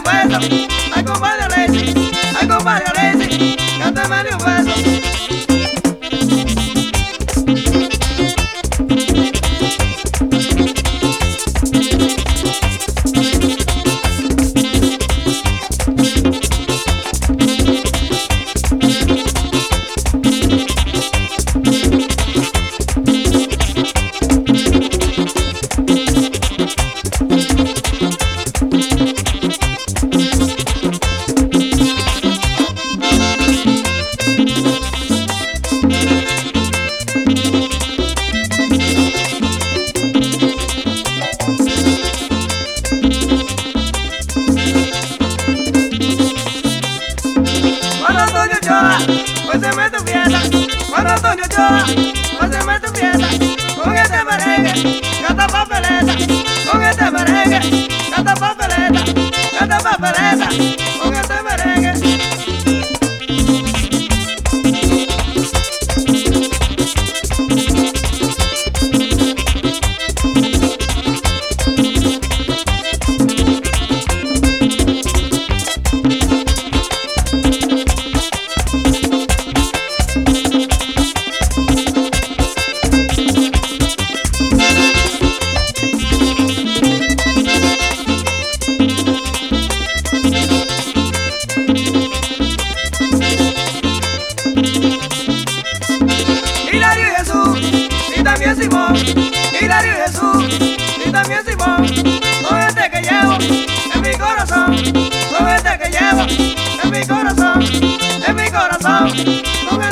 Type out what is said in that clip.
beso. Ay, compadre Alexis, ay, compadre Alexis, cántame un beso. Pues se me tu fiesta, cuando Antonio Ochoa, pues se me tu fiesta, con este merengue, canta papeleta, con este merengue, canta papeleta, con este merengue. También Simón, Hilario y Jesús, y también Simón, son este que llevo en mi corazón, son este que llevo en mi corazón, son